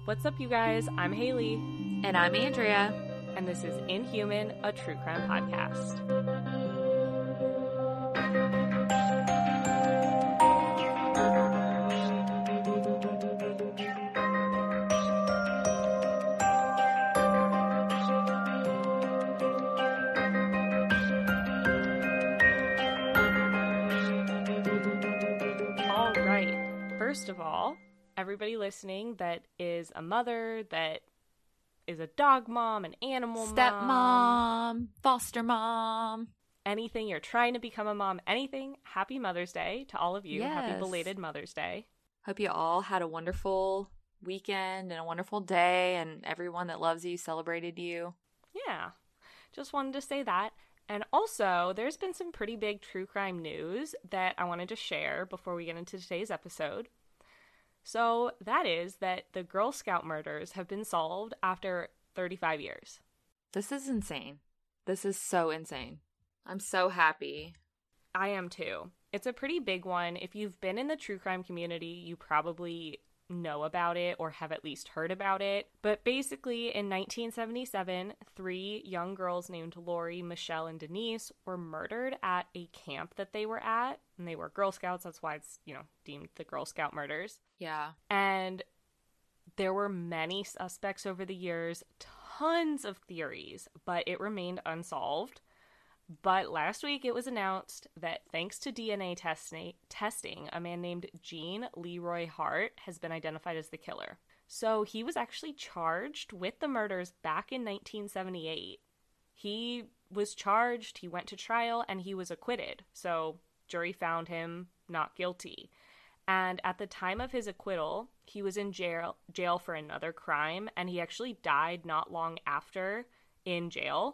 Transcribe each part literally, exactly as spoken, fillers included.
What's up, you guys? I'm Haley. And I'm Andrea. And this is Inhuman, a true crime podcast. All right. First of all, everybody listening that is a mother, that is a dog mom, an animal Stepmom, mom, foster mom, anything, you're trying to become a mom, anything, happy Mother's Day to all of you. Yes. Happy belated Mother's Day. Hope you all had a wonderful weekend and a wonderful day, and everyone that loves you celebrated you. Yeah, just wanted to say that. And also, there's been some pretty big true crime news that I wanted to share before we get into today's episode. So that is that the Girl Scout murders have been solved after thirty-five years. This is insane. This is so insane. I'm so happy. I am too. It's a pretty big one. If you've been in the true crime community, you probably know about it or have at least heard about it. But basically, in nineteen seventy-seven, three young girls named Lori, Michelle, and Denise were murdered at a camp that they were at. And they were Girl Scouts. That's why it's, you know, deemed the Girl Scout murders. Yeah. And there were many suspects over the years, tons of theories, but it remained unsolved. But last week it was announced that thanks to D N A testing, testing, a man named Gene Leroy Hart has been identified as the killer. So he was actually charged with the murders back in nineteen seventy-eight. He was charged, he went to trial, and he was acquitted. So jury found him not guilty. And at the time of his acquittal, he was in jail jail for another crime, and he actually died not long after in jail.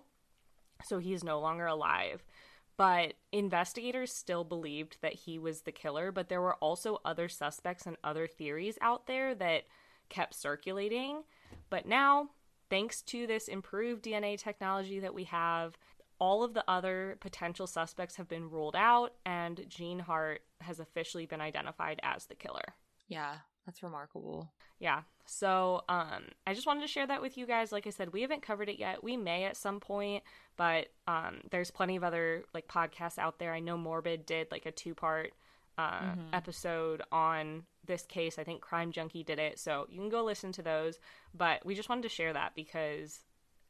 So he's no longer alive. But investigators still believed that he was the killer, but there were also other suspects and other theories out there that kept circulating. But now, thanks to this improved D N A technology that we have, all of the other potential suspects have been ruled out, and Gene Hart has officially been identified as the killer. Yeah, that's remarkable. Yeah, so um, I just wanted to share that with you guys. Like I said, we haven't covered it yet. We may at some point, but um, there's plenty of other like podcasts out there. I know Morbid did like a two-part uh, mm-hmm. episode on this case. I think Crime Junkie did it, so you can go listen to those. But we just wanted to share that because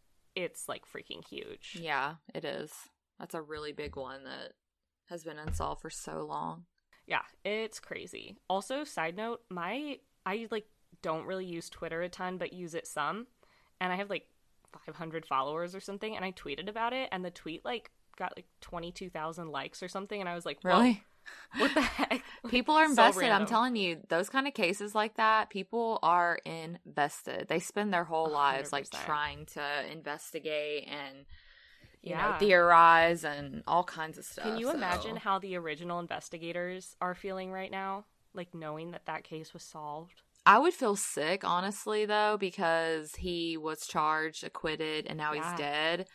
it's like freaking huge. Yeah, it is. That's a really big one that has been unsolved for so long. Yeah, it's crazy. Also, side note, my I like don't really use Twitter a ton, but use it some. And I have like five hundred followers or something, and I tweeted about it, and the tweet like got like twenty-two thousand likes or something, and I was like, whoa, really? What the heck? People are invested. So I'm telling you, those kind of cases like that, people are invested. They spend their whole lives one hundred percent like trying to investigate and you yeah. know, theorize and all kinds of stuff. Can you so. imagine how the original investigators are feeling right now? Like knowing that that case was solved? I would feel sick, honestly, though, because he was charged, acquitted, and now yeah. he's dead.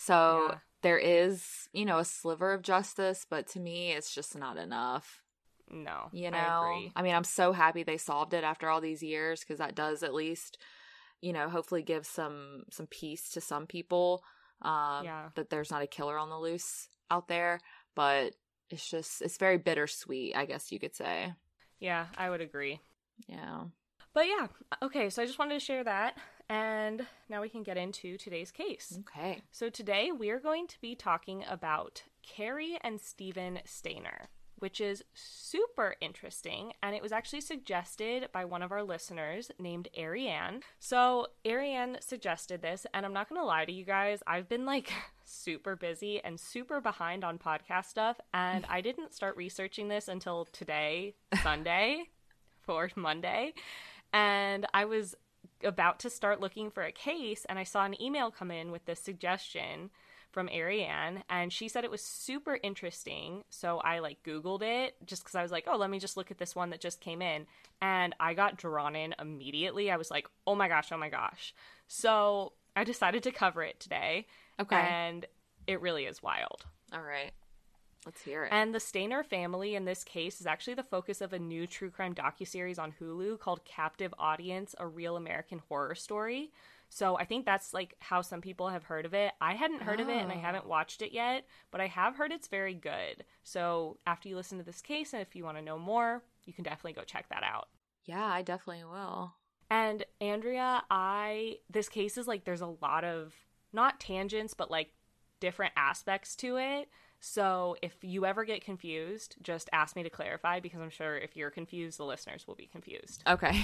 So yeah. there is, you know, a sliver of justice, but to me, it's just not enough. No, you know, I agree. I mean, I'm so happy they solved it after all these years, because that does at least, you know, hopefully give some some peace to some people. Um, yeah. That there's not a killer on the loose out there, but it's just it's very bittersweet, I guess you could say. Yeah, I would agree. Yeah. But yeah, okay, so I just wanted to share that, and now we can get into today's case. Okay. So today we are going to be talking about Carrie and Stephen Stainer, which is super interesting, and it was actually suggested by one of our listeners named Ariane. So Ariane suggested this, and I'm not going to lie to you guys, I've been like super busy and super behind on podcast stuff, and I didn't start researching this until today, Sunday, for Monday. And I was about to start looking for a case, and I saw an email come in with this suggestion from Ariane, and she said it was super interesting. So I like Googled it just because I was like, oh, let me just look at this one that just came in. And I got drawn in immediately. I was like, oh my gosh, oh my gosh. So I decided to cover it today. Okay. And it really is wild. All right. Let's hear it. And the Stainer family in this case is actually the focus of a new true crime docuseries on Hulu called Captive Audience, A Real American Horror Story. So I think that's like how some people have heard of it. I hadn't heard oh. of it and I haven't watched it yet, but I have heard it's very good. So after you listen to this case and if you want to know more, you can definitely go check that out. Yeah, I definitely will. And Andrea, I this case is like there's a lot of not tangents, but like different aspects to it. So if you ever get confused, just ask me to clarify because I'm sure if you're confused, the listeners will be confused. Okay.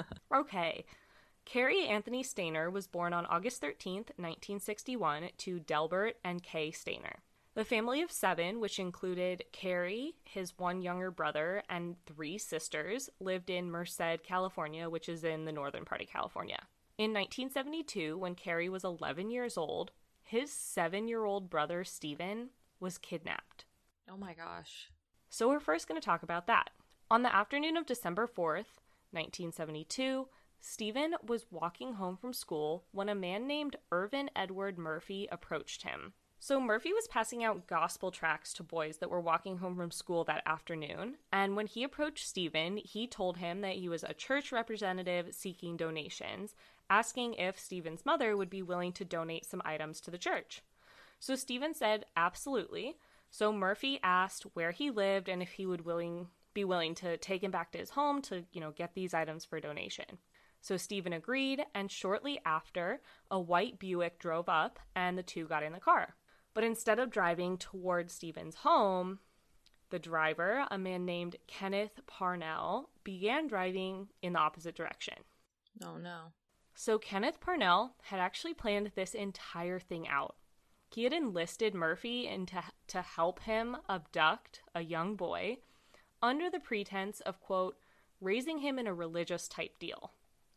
Okay. Carrie Anthony Stainer was born on August thirteenth, nineteen sixty-one, to Delbert and Kay Stainer. The family of seven, which included Carrie, his one younger brother, and three sisters, lived in Merced, California, which is in the northern part of California. In nineteen seventy-two, when Carrie was eleven years old, his seven-year-old brother, Stephen, was kidnapped. Oh my gosh. So we're first going to talk about that. On the afternoon of December fourth, nineteen seventy-two, Stephen was walking home from school when a man named Irvin Edward Murphy approached him. So Murphy was passing out gospel tracts to boys that were walking home from school that afternoon, and when he approached Stephen, he told him that he was a church representative seeking donations, asking if Stephen's mother would be willing to donate some items to the church. So Stephen said absolutely. So Murphy asked where he lived and if he would willing be willing to take him back to his home to, you know, get these items for donation. So Stephen agreed, and shortly after, a white Buick drove up and the two got in the car. But instead of driving towards Stephen's home, the driver, a man named Kenneth Parnell, began driving in the opposite direction. Oh no. So Kenneth Parnell had actually planned this entire thing out. He had enlisted Murphy in to, to help him abduct a young boy under the pretense of, quote, raising him in a religious type deal.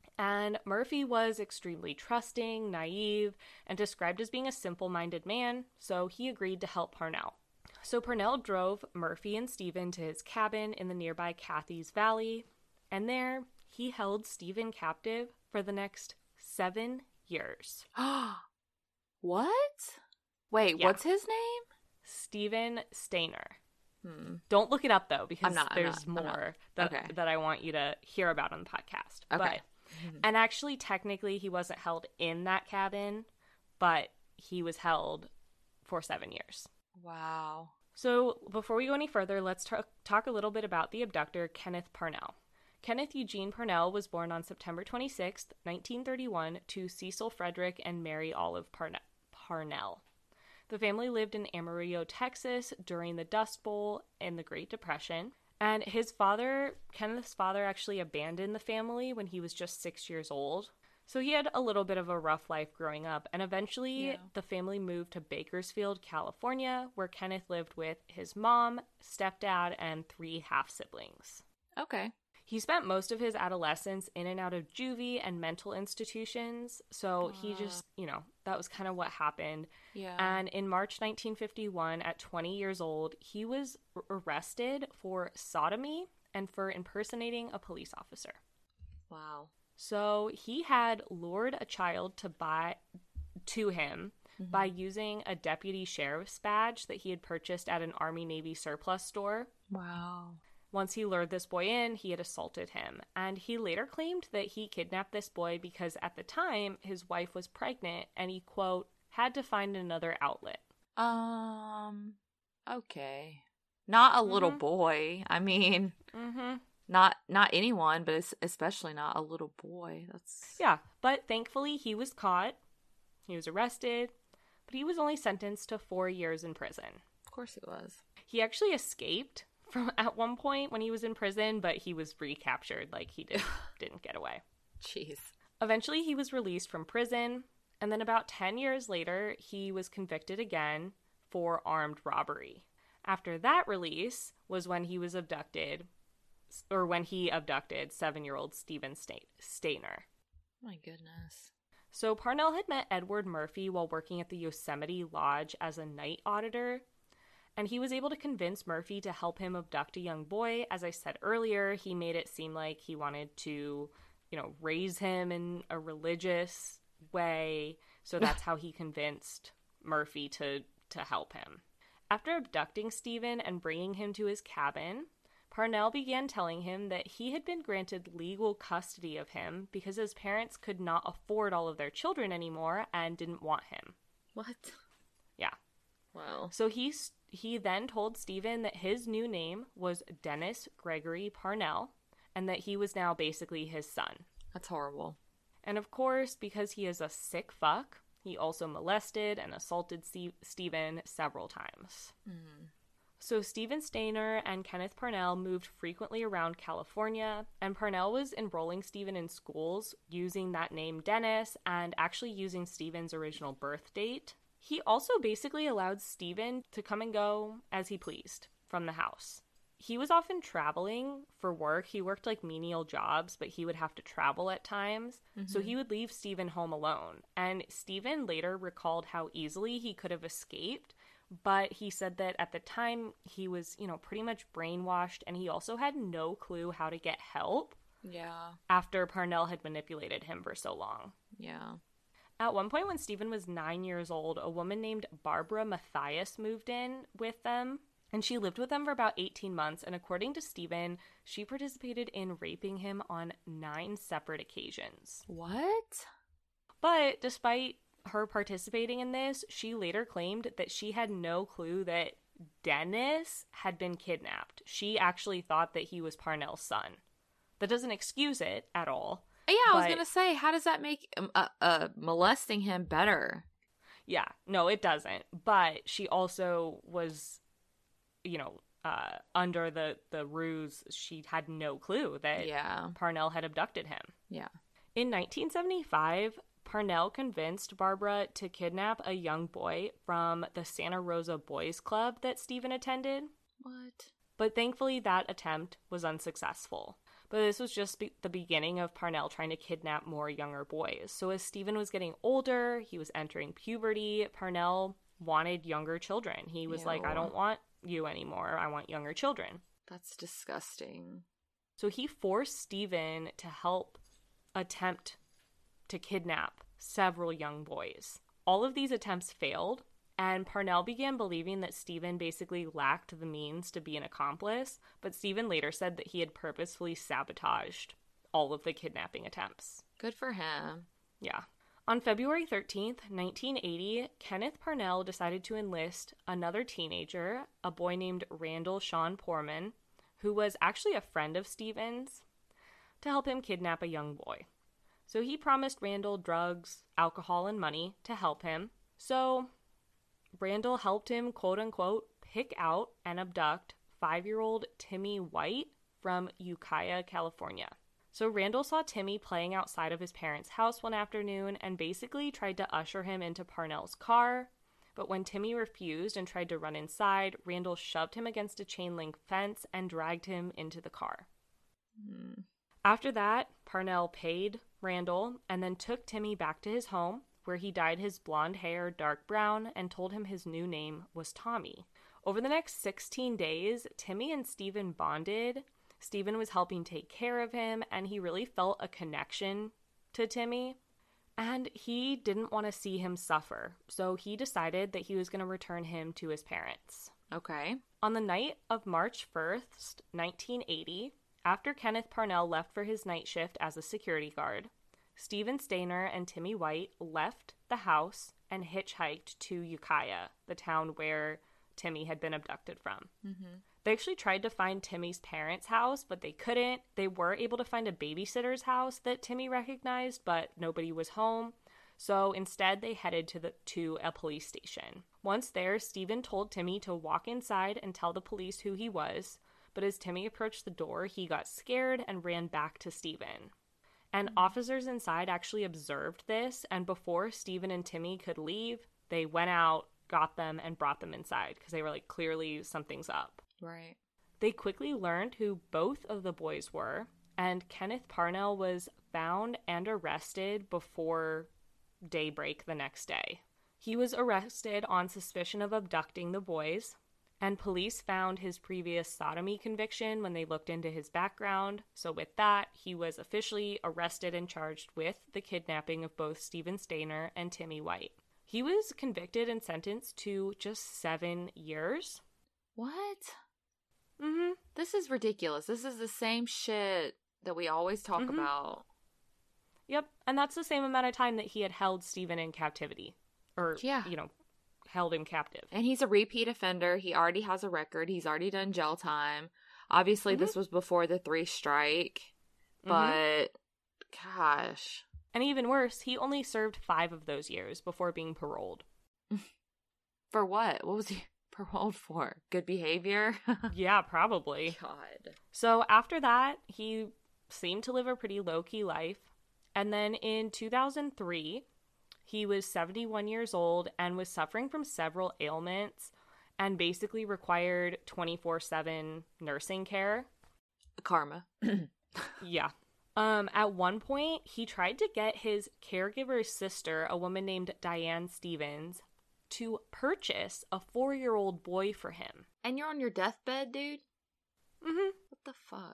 And Murphy was extremely trusting, naive, and described as being a simple-minded man, so he agreed to help Parnell. So Parnell drove Murphy and Stephen to his cabin in the nearby Cathy's Valley, and there he held Stephen captive for the next seven years. What? Wait, yeah. What's his name? Stephen Stainer. Hmm. Don't look it up, though, because not, there's not, more that, okay. that I want you to hear about on the podcast. Okay. But, and actually, technically, he wasn't held in that cabin, but he was held for seven years. Wow. So before we go any further, let's t- talk a little bit about the abductor, Kenneth Parnell. Kenneth Eugene Parnell was born on September twenty-sixth, nineteen thirty-one, to Cecil Frederick and Mary Olive Parne- Parnell. The family lived in Amarillo, Texas during the Dust Bowl and the Great Depression. And his father, Kenneth's father, actually abandoned the family when he was just six years old. So he had a little bit of a rough life growing up. And eventually, yeah. the family moved to Bakersfield, California, where Kenneth lived with his mom, stepdad, and three half-siblings. Okay. He spent most of his adolescence in and out of juvie and mental institutions. So uh, he just, you know, that was kind of what happened. Yeah. And in March nineteen fifty-one, at twenty years old, he was arrested for sodomy and for impersonating a police officer. Wow. So he had lured a child to buy to him mm-hmm. by using a deputy sheriff's badge that he had purchased at an Army-Navy surplus store. Wow. Once he lured this boy in, he had assaulted him. And he later claimed that he kidnapped this boy because at the time, his wife was pregnant and he, quote, had to find another outlet. Um, okay. Not a mm-hmm. little boy. I mean, mm-hmm. not not anyone, but especially not a little boy. That's Yeah, but thankfully he was caught. He was arrested, but he was only sentenced to four years in prison. Of course he was. He actually escaped from at one point when he was in prison, but he was recaptured. Like, he did, didn't get away. Jeez. Eventually, he was released from prison, and then about ten years later, he was convicted again for armed robbery. After that release was when he was abducted, or when he abducted seven-year-old Stephen Stainer. My goodness. So Parnell had met Edward Murphy while working at the Yosemite Lodge as a night auditor, and he was able to convince Murphy to help him abduct a young boy. As I said earlier, he made it seem like he wanted to, you know, raise him in a religious way. So that's how he convinced Murphy to, to help him. After abducting Stephen and bringing him to his cabin, Parnell began telling him that he had been granted legal custody of him because his parents could not afford all of their children anymore and didn't want him. What? Yeah. Wow. So he, he then told Stephen that his new name was Dennis Gregory Parnell and that he was now basically his son. That's horrible. And of course, because he is a sick fuck, he also molested and assaulted Steve- Stephen several times. Mm. So Stephen Stainer and Kenneth Parnell moved frequently around California, and Parnell was enrolling Stephen in schools using that name Dennis and actually using Stephen's original birth date. He also basically allowed Stephen to come and go as he pleased from the house. He was often traveling for work. He worked like menial jobs, but he would have to travel at times. Mm-hmm. So he would leave Stephen home alone. And Stephen later recalled how easily he could have escaped. But he said that at the time he was, you know, pretty much brainwashed, and he also had no clue how to get help. Yeah. After Parnell had manipulated him for so long. Yeah. At one point when Stephen was nine years old, a woman named Barbara Matthias moved in with them, and she lived with them for about eighteen months, and according to Stephen, she participated in raping him on nine separate occasions. What? But despite her participating in this, she later claimed that she had no clue that Dennis had been kidnapped. She actually thought that he was Parnell's son. That doesn't excuse it at all. Yeah, I was going to say, how does that make um, uh, uh, molesting him better? Yeah, no, it doesn't. But she also was, you know, uh, under the, the ruse, she had no clue that yeah. Parnell had abducted him. Yeah. In nineteen seventy-five, Parnell convinced Barbara to kidnap a young boy from the Santa Rosa Boys Club that Stephen attended. What? But thankfully that attempt was unsuccessful. But this was just be- the beginning of Parnell trying to kidnap more younger boys. So as Stephen was getting older, he was entering puberty, Parnell wanted younger children. He was Ew. like, I don't want you anymore. I want younger children. That's disgusting. So he forced Stephen to help attempt to kidnap several young boys. All of these attempts failed, and Parnell began believing that Stephen basically lacked the means to be an accomplice, but Stephen later said that he had purposefully sabotaged all of the kidnapping attempts. Good for him. Yeah. On February thirteenth, nineteen eighty, Kenneth Parnell decided to enlist another teenager, a boy named Randall Sean Poorman, who was actually a friend of Stephen's, to help him kidnap a young boy. So he promised Randall drugs, alcohol, and money to help him. So Randall helped him, quote-unquote, pick out and abduct five-year-old Timmy White from Ukiah, California. So Randall saw Timmy playing outside of his parents' house one afternoon and basically tried to usher him into Parnell's car. But when Timmy refused and tried to run inside, Randall shoved him against a chain-link fence and dragged him into the car. Mm. After that, Parnell paid Randall and then took Timmy back to his home, where he dyed his blonde hair dark brown and told him his new name was Tommy. Over the next sixteen days, Timmy and Stephen bonded. Stephen was helping take care of him, and he really felt a connection to Timmy. And he didn't want to see him suffer, so he decided that he was going to return him to his parents. Okay. On the night of March first, nineteen eighty, after Kenneth Parnell left for his night shift as a security guard, Stephen Stainer and Timmy White left the house and hitchhiked to Ukiah, the town where Timmy had been abducted from. Mm-hmm. They actually tried to find Timmy's parents' house, but they couldn't. They were able to find a babysitter's house that Timmy recognized, but nobody was home. So instead, they headed to the to a police station. Once there, Stephen told Timmy to walk inside and tell the police who he was. But as Timmy approached the door, he got scared and ran back to Stephen. And mm-hmm. officers inside actually observed this, and before Stephen and Timmy could leave, they went out, got them, and brought them inside because they were like, clearly something's up. Right. They quickly learned who both of the boys were, and Kenneth Parnell was found and arrested before daybreak the next day. He was arrested on suspicion of abducting the boys, and police found his previous sodomy conviction when they looked into his background. So with that, he was officially arrested and charged with the kidnapping of both Stephen Stainer and Timmy White. He was convicted and sentenced to just seven years. What? Mm-hmm. This is ridiculous. This is the same shit that we always talk mm-hmm. about. Yep, and that's the same amount of time that he had held Stephen in captivity. Or, yeah. you know, held him captive. And he's a repeat offender. He already has a record. He's already done jail time. Obviously, mm-hmm. this was before the three strike. But, mm-hmm. gosh. And even worse, he only served five of those years before being paroled. For what? What was he paroled for? Good behavior? Yeah, probably. God. So after that, he seemed to live a pretty low-key life. And then in two thousand three, he was seventy-one years old and was suffering from several ailments and basically required twenty-four seven nursing care. Karma. Yeah. Um, at one point, he tried to get his caregiver's sister, a woman named Diane Stevens, to purchase a four-year-old boy for him. And you're on your deathbed, dude? Mm-hmm. What the fuck?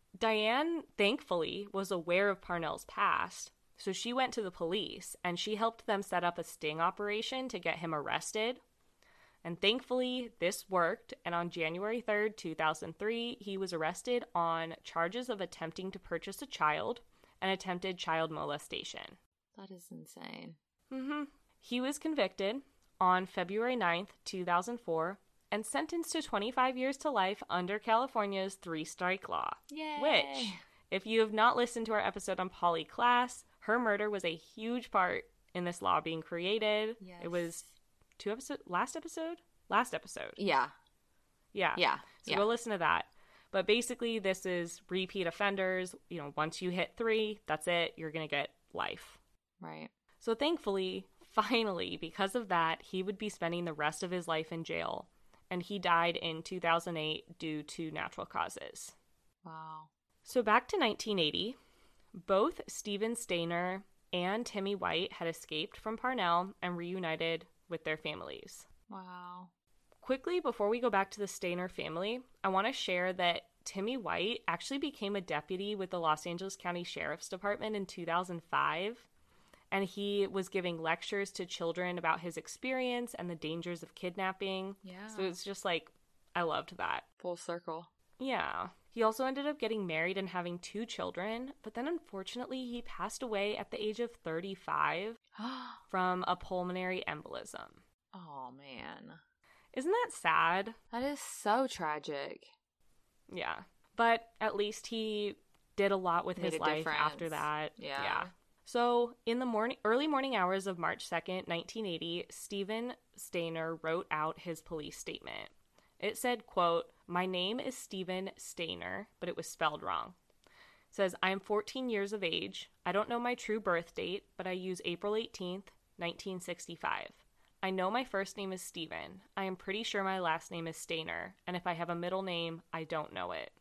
Diane, thankfully, was aware of Parnell's past, so she went to the police, and she helped them set up a sting operation to get him arrested. And thankfully, this worked, and on January third, two thousand three, he was arrested on charges of attempting to purchase a child and attempted child molestation. That is insane. Mm-hmm. He was convicted on February ninth, two thousand four, and sentenced to twenty-five years to life under California's three-strike law. Yay! Which, if you have not listened to our episode on Polly Klaas, her murder was a huge part in this law being created. Yes. It was two episodes, last episode? Last episode. Yeah. Yeah. Yeah. So yeah. go listen to that. But basically, this is repeat offenders. You know, once you hit three, that's it. You're going to get life. Right. So thankfully, finally, because of that, he would be spending the rest of his life in jail. And he died in two thousand eight due to natural causes. Wow. So back to nineteen eighty, both Stephen Stainer and Timmy White had escaped from Parnell and reunited with their families. Wow. Quickly, before we go back to the Stainer family, I want to share that Timmy White actually became a deputy with the Los Angeles County Sheriff's Department in two thousand five. And he was giving lectures to children about his experience and the dangers of kidnapping. Yeah. So it's just like, I loved that. Full circle. Yeah. He also ended up getting married and having two children, but then unfortunately he passed away at the age of thirty-five from a pulmonary embolism. Oh, man. Isn't that sad? That is so tragic. Yeah. But at least he did a lot with Made his a life difference. after that. Yeah. Yeah. So, in the morning, early morning hours of March second, nineteen eighty, Stephen Stainer wrote out his police statement. It said, quote, "My name is Stephen Stainer, but it was spelled wrong." It says, "I am fourteen years of age. I don't know my true birth date, but I use April eighteenth, nineteen sixty-five. I know my first name is Stephen. I am pretty sure my last name is Stainer, and if I have a middle name, I don't know it."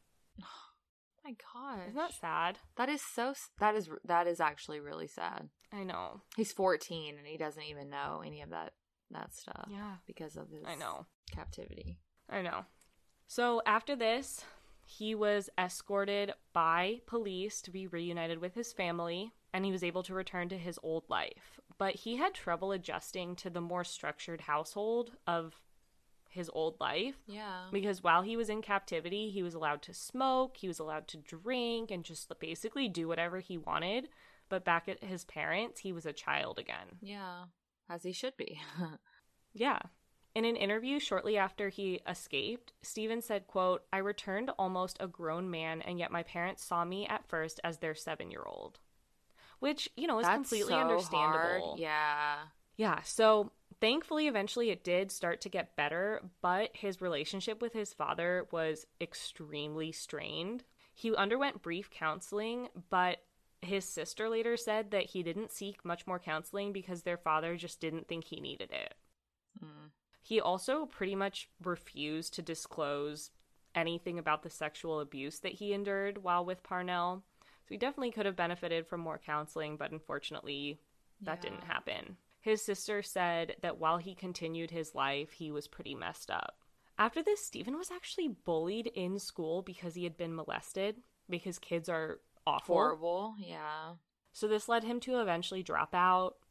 My gosh. Isn't that sad? That is so, that is, that is actually really sad. I know. He's fourteen and he doesn't even know any of that, that stuff. Yeah. Because of his I know. captivity. I know. So after this, he was escorted by police to be reunited with his family, and he was able to return to his old life. But he had trouble adjusting to the more structured household of his old life. Yeah. Because while he was in captivity, he was allowed to smoke, he was allowed to drink, and just basically do whatever he wanted. But back at his parents, he was a child again. Yeah. As he should be. Yeah. In an interview shortly after he escaped, Stephen said, quote, "I returned almost a grown man, and yet my parents saw me at first as their seven-year-old." Which, you know, is That's completely so understandable. Hard. Yeah. Yeah, so thankfully, eventually it did start to get better, but his relationship with his father was extremely strained. He underwent brief counseling, but his sister later said that he didn't seek much more counseling because their father just didn't think he needed it. Mm. He also pretty much refused to disclose anything about the sexual abuse that he endured while with Parnell. So he definitely could have benefited from more counseling, but unfortunately, that Yeah. didn't happen. His sister said that while he continued his life, he was pretty messed up. After this, Stephen was actually bullied in school because he had been molested, because kids are awful. Horrible, yeah. So this led him to eventually drop out,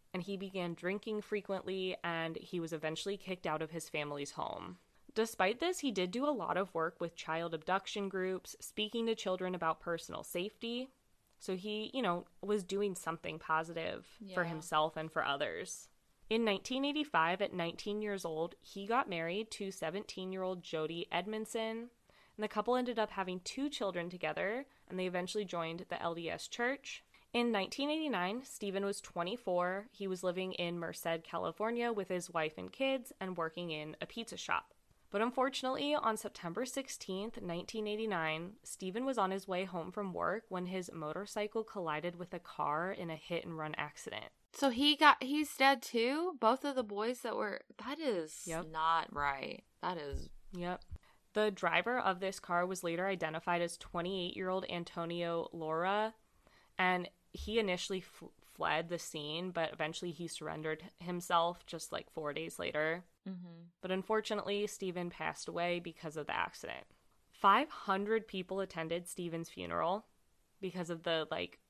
and he began drinking frequently, and he was eventually kicked out of his family's home. Despite this, he did do a lot of work with child abduction groups, speaking to children about personal safety. So he, you know, was doing something positive yeah. for himself and for others. In nineteen eighty-five, at nineteen years old, he got married to seventeen-year-old Jody Edmondson, and the couple ended up having two children together, and they eventually joined the L D S Church. In nineteen eighty-nine, Stephen was twenty-four. He was living in Merced, California with his wife and kids and working in a pizza shop. But unfortunately, on September sixteenth, nineteen eighty-nine, Stephen was on his way home from work when his motorcycle collided with a car in a hit-and-run accident. So he got, he's dead too? Both of the boys that were, that is yep. not right. That is. Yep. The driver of this car was later identified as twenty-eight-year-old Antonio Laura, and he initially f- fled the scene, but eventually he surrendered himself just like four days later. Mm-hmm. But unfortunately, Stephen passed away because of the accident. five hundred people attended Stephen's funeral because of the like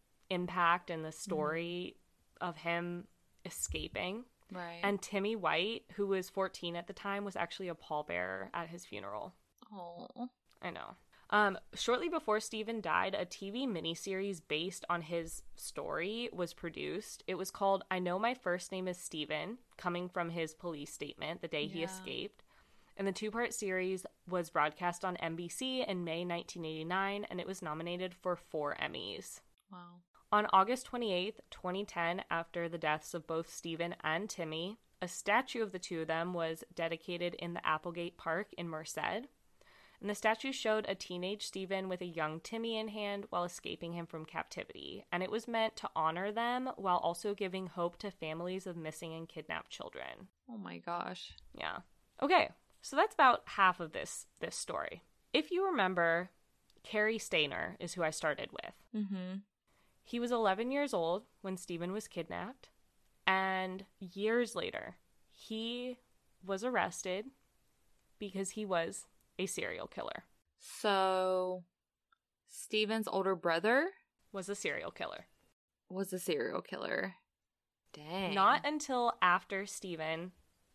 impact and the story mm-hmm. of him escaping. Right. And Timmy White, who was fourteen at the time, was actually a pallbearer at his funeral. Oh. I know. Um, shortly before Stephen died, a T V miniseries based on his story was produced. It was called I Know My First Name is Stephen, coming from his police statement the day yeah. he escaped. And the two-part series was broadcast on N B C in May nineteen eighty-nine, and it was nominated for four Emmys. Wow. On August twenty-eighth, twenty ten, after the deaths of both Stephen and Timmy, a statue of the two of them was dedicated in the Applegate Park in Merced. And the statue showed a teenage Stephen with a young Timmy in hand while escaping him from captivity. And it was meant to honor them while also giving hope to families of missing and kidnapped children. Oh my gosh. Yeah. Okay, so that's about half of this this story. If you remember, Cary Stayner is who I started with. Mm-hmm. He was eleven years old when Stephen was kidnapped. And years later, he was arrested because he was a serial killer. So, Stephen's older brother was a serial killer. Was a serial killer. Dang. Not until after Stephen.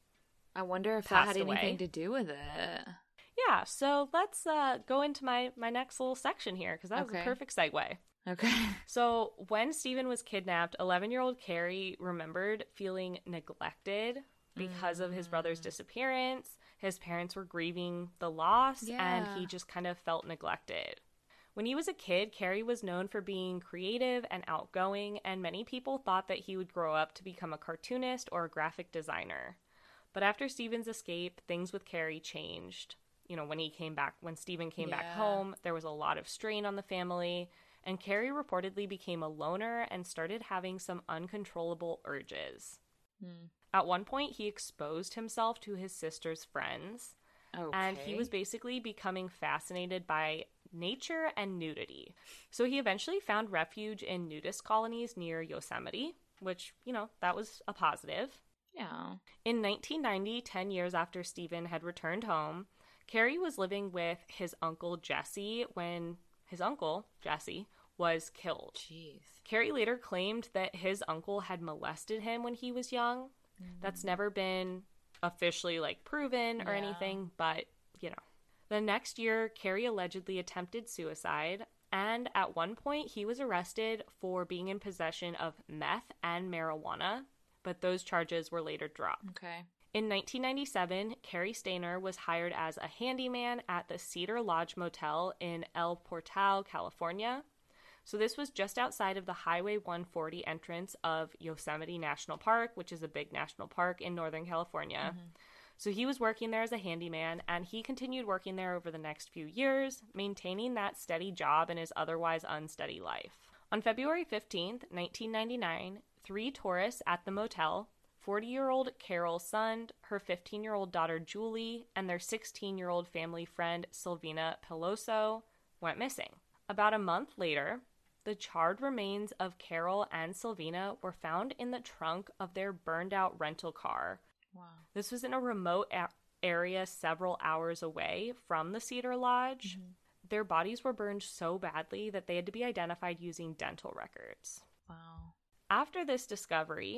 I wonder if that had anything away. to do with it. Yeah, so let's uh, go into my, my next little section here, because that okay. was a perfect segue. Okay. So, when Stephen was kidnapped, eleven-year-old Cary remembered feeling neglected because mm. of his brother's disappearance. His parents were grieving the loss, yeah. and he just kind of felt neglected. When he was a kid, Cary was known for being creative and outgoing, and many people thought that he would grow up to become a cartoonist or a graphic designer. But after Stephen's escape, things with Cary changed. You know, when he came back, when Stephen came yeah. back home, there was a lot of strain on the family, and Cary reportedly became a loner and started having some uncontrollable urges. Hmm. At one point, he exposed himself to his sister's friends, okay. and he was basically becoming fascinated by nature and nudity. So he eventually found refuge in nudist colonies near Yosemite, which, you know, that was a positive. Yeah. In nineteen ninety, ten years after Stephen had returned home, Cary was living with his uncle Jesse when his uncle, Jesse, was killed. Jeez. Cary later claimed that his uncle had molested him when he was young. Mm-hmm. That's never been officially, like, proven or yeah. anything, but, you know. The next year, Cary allegedly attempted suicide, and at one point, he was arrested for being in possession of meth and marijuana, but those charges were later dropped. Okay. In nineteen ninety-seven, Cary Stayner was hired as a handyman at the Cedar Lodge Motel in El Portal, California. So this was just outside of the Highway one forty entrance of Yosemite National Park, which is a big national park in Northern California. Mm-hmm. So he was working there as a handyman, and he continued working there over the next few years, maintaining that steady job in his otherwise unsteady life. On February fifteenth, nineteen ninety-nine, three tourists at the motel, forty-year-old Carol Sund, her fifteen-year-old daughter Julie, and their sixteen-year-old family friend Silvina Peloso, went missing. About a month later, the charred remains of Carol and Silvina were found in the trunk of their burned-out rental car. Wow. This was in a remote a- area several hours away from the Cedar Lodge. Mm-hmm. Their bodies were burned so badly that they had to be identified using dental records. Wow. After this discovery,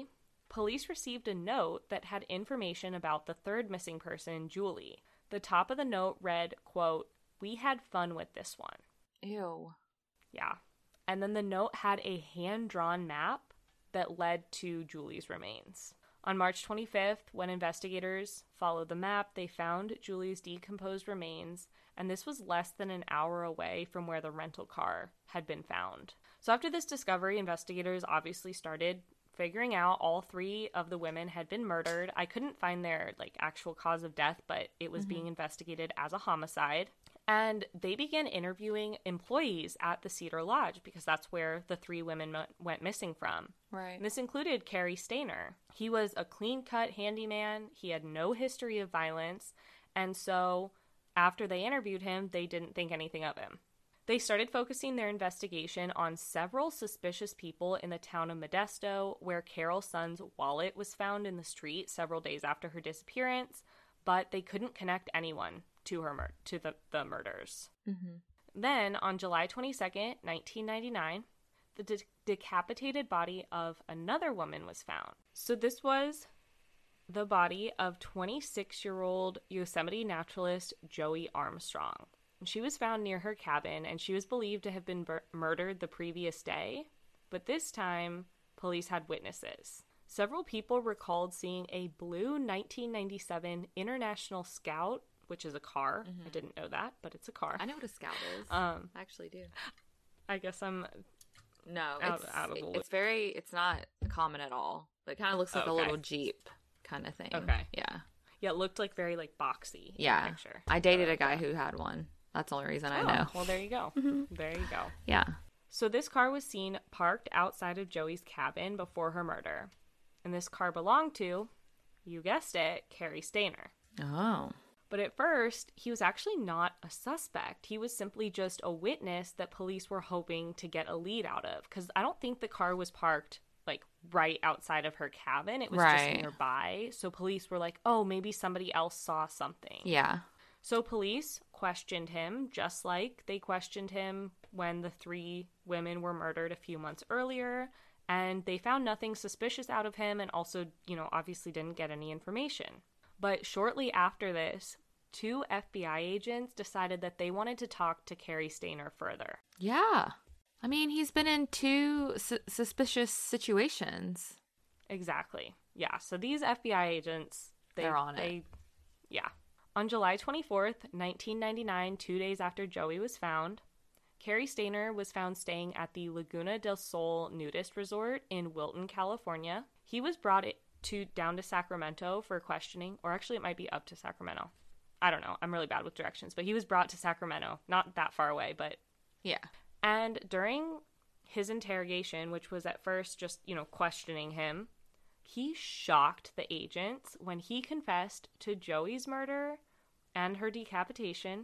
police received a note that had information about the third missing person, Julie. The top of the note read, quote, "We had fun with this one." Ew. Yeah. And then the note had a hand-drawn map that led to Julie's remains. On March twenty-fifth, when investigators followed the map, they found Julie's decomposed remains, and this was less than an hour away from where the rental car had been found. So after this discovery, investigators obviously started figuring out all three of the women had been murdered. I couldn't find their like actual cause of death, but it was mm-hmm. being investigated as a homicide. And they began interviewing employees at the Cedar Lodge because that's where the three women m- went missing from. Right. And this included Cary Stayner. He was a clean-cut handyman. He had no history of violence. And so after they interviewed him, they didn't think anything of him. They started focusing their investigation on several suspicious people in the town of Modesto, where Carol Sund's wallet was found in the street several days after her disappearance, but they couldn't connect anyone to her mur- to the, the murders. Mm-hmm. Then, on July twenty-second, nineteen ninety-nine, the de- decapitated body of another woman was found. So this was the body of twenty-six-year-old Yosemite naturalist Joey Armstrong. She was found near her cabin, and she was believed to have been bur- murdered the previous day, but this time, police had witnesses. Several people recalled seeing a blue nineteen ninety-seven International Scout, which is a car. Mm-hmm. I didn't know that, but it's a car. I know what a Scout is. Um, I actually do. I guess I'm no, out, it's, out of the loop. It's very, it's not common at all. It kind of looks like okay. a little Jeep kind of thing. Okay. Yeah. Yeah, it looked like very like boxy. Yeah. In the picture. I dated a guy who had one. That's the only reason I oh, know. Well, there you go. Mm-hmm. There you go. Yeah. So this car was seen parked outside of Joey's cabin before her murder. And this car belonged to, you guessed it, Cary Stayner. Oh. But at first, he was actually not a suspect. He was simply just a witness that police were hoping to get a lead out of. Because I don't think the car was parked, like, right outside of her cabin. It was right. just nearby. So police were like, oh, maybe somebody else saw something. Yeah. So police questioned him, just like they questioned him when the three women were murdered a few months earlier. And they found nothing suspicious out of him and also, you know, obviously didn't get any information. But shortly after this, two F B I agents decided that they wanted to talk to Cary Stayner further. Yeah. I mean, he's been in two su- suspicious situations. Exactly. Yeah. So these F B I agents, they, they're on they, it. Yeah. On July twenty-fourth, nineteen ninety-nine, two days after Joey was found, Cary Stayner was found staying at the Laguna del Sol nudist resort in Wilton, California. He was brought to down to Sacramento for questioning, or actually it might be up to Sacramento. I don't know. I'm really bad with directions, but he was brought to Sacramento, not that far away, but yeah. And during his interrogation, which was at first just, you know, questioning him, he shocked the agents when he confessed to Joey's murder and her decapitation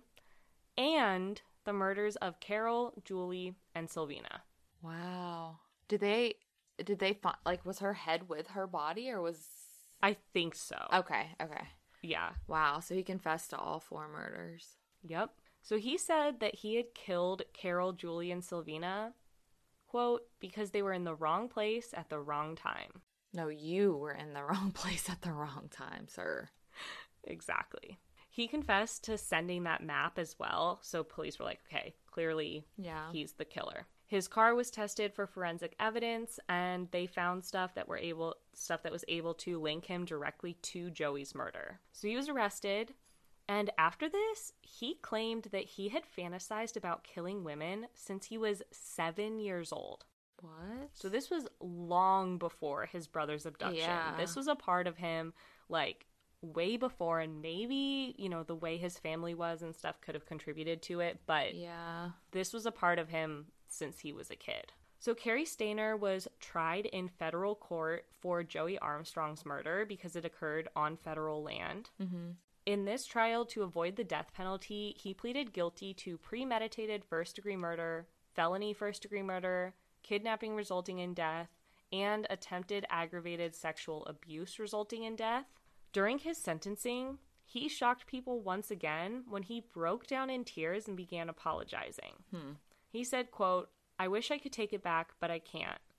and the murders of Carol, Julie, and Sylvina. Wow. Did they, did they find, like, was her head with her body or was... I think so. Okay, okay. Yeah. Wow, so he confessed to all four murders. Yep. So he said that he had killed Carol, Julie, and Sylvina, quote, because they were in the wrong place at the wrong time. No, you were in the wrong place at the wrong time, sir. Exactly. He confessed to sending that map as well, so police were like, okay, clearly yeah. he's the killer. His car was tested for forensic evidence, and they found stuff that were able stuff that was able to link him directly to Joey's murder. So he was arrested, and after this, he claimed that he had fantasized about killing women since he was seven years old. What? So this was long before his brother's abduction. Yeah. This was a part of him, like, way before, and maybe, you know, the way his family was and stuff could have contributed to it, but yeah, this was a part of him since he was a kid. So Cary Stayner was tried in federal court for Joey Armstrong's murder because it occurred on federal land. Mm-hmm. In this trial, to avoid the death penalty, he pleaded guilty to premeditated first-degree murder, felony first-degree murder, kidnapping resulting in death, and attempted aggravated sexual abuse resulting in death. During his sentencing, he shocked people once again when he broke down in tears and began apologizing. Hmm. He said, quote, "I wish I could take it back, but I can't.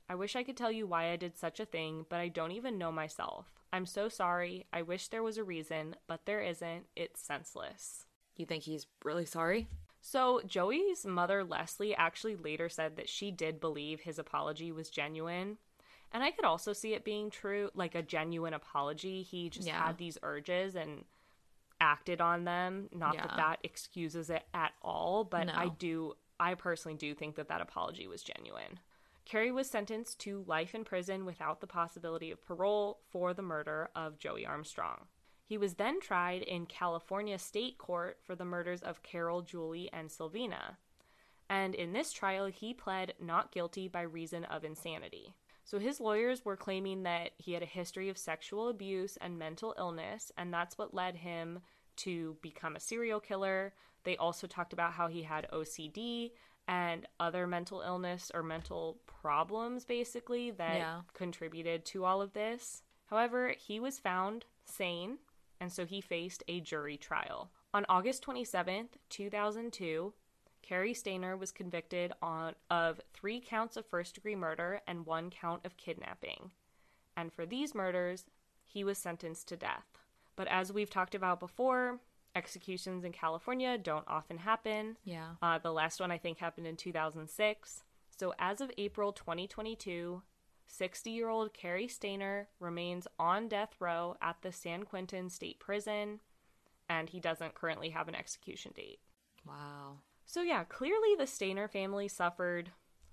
I wish I could tell you why I did such a thing, but I don't even know myself. I'm so sorry. I wish there was a reason, but there isn't. It's senseless. You think he's really sorry? So Joey's mother, Leslie, actually later said that she did believe his apology was genuine. And I could also see it being true, like a genuine apology. He just yeah. had these urges and acted on them. Not yeah. that that excuses it at all, but no. I do, I personally do think that that apology was genuine. Carrie was sentenced to life in prison without the possibility of parole for the murder of Joey Armstrong. He was then tried in California State Court for the murders of Carol, Julie, and Sylvina. And in this trial, he pled not guilty by reason of insanity. So his lawyers were claiming that he had a history of sexual abuse and mental illness, and that's what led him to become a serial killer. They also talked about how he had O C D and other mental illness or mental problems, basically, that yeah. contributed to all of this. However, he was found sane, and so he faced a jury trial. On August twenty-seventh, two thousand two, Cary Stayner was convicted on of three counts of first-degree murder and one count of kidnapping. And for these murders, he was sentenced to death. But as we've talked about before, executions in California don't often happen. Yeah. Uh, the last one, I think, happened in two thousand six. So as of April twenty twenty-two, sixty-year-old Cary Stayner remains on death row at the San Quentin State Prison, and he doesn't currently have an execution date. Wow. So yeah, clearly the Stayner family suffered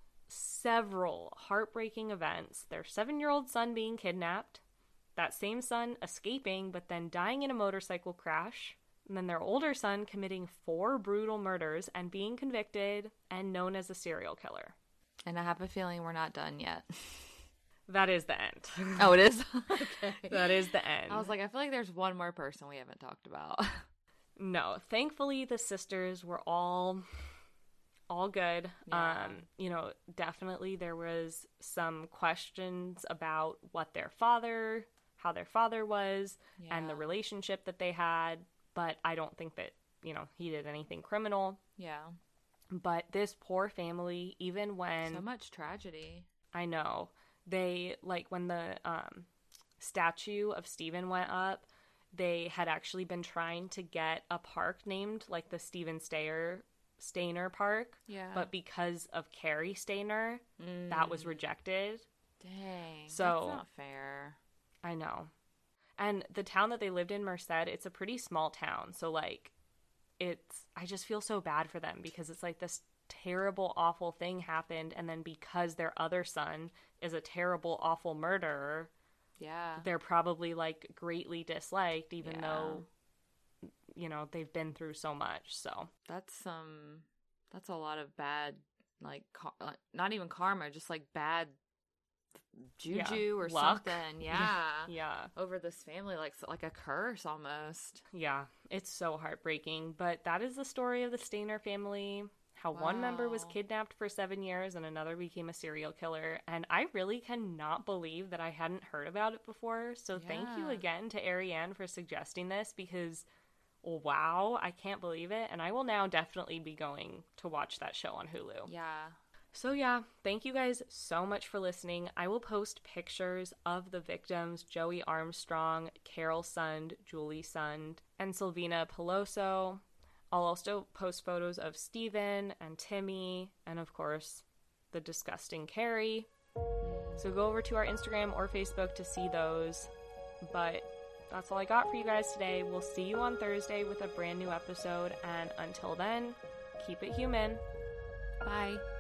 several heartbreaking events. Their seven-year-old son being kidnapped, that same son escaping but then dying in a motorcycle crash, and then their older son committing four brutal murders and being convicted and known as a serial killer. And I have a feeling we're not done yet. That is the end. Oh, it is? Okay. That is the end. I was like, I feel like there's one more person we haven't talked about. No, thankfully the sisters were all all good. Yeah. Um, you know, definitely there was some questions about what their father, how their father was, yeah. and the relationship that they had, but I don't think that, you know, he did anything criminal. Yeah. But this poor family, even when... So much tragedy. I know. They, like, when the um, statue of Stephen went up, they had actually been trying to get a park named, like, the Stephen Stayer, Stayner Park. Yeah. But because of Cary Stayner, mm. that was rejected. Dang. So, that's not fair. I know. And the town that they lived in, Merced, it's a pretty small town. So, like, it's... I just feel so bad for them because it's like this terrible, awful thing happened. And then because their other son is a terrible, awful murderer... Yeah. They're probably, like, greatly disliked, even yeah. though, you know, they've been through so much, so. That's some, um, that's a lot of bad, like, car- not even karma, just, like, bad juju yeah. or Luck. something. Yeah. Yeah. Over this family, like, like a curse almost. Yeah. It's so heartbreaking. But that is the story of the Stayner family. How wow. one member was kidnapped for seven years and another became a serial killer. And I really cannot believe that I hadn't heard about it before. So yeah. thank you again to Ariane for suggesting this because, wow, I can't believe it. And I will now definitely be going to watch that show on Hulu. Yeah. So yeah, thank you guys so much for listening. I will post pictures of the victims, Joey Armstrong, Carol Sund, Julie Sund, and Sylvina Peloso. I'll also post photos of Stephen and Timmy and, of course, the disgusting Cary. So go over to our Instagram or Facebook to see those. But that's all I got for you guys today. We'll see you on Thursday with a brand new episode. And until then, keep it human. Bye.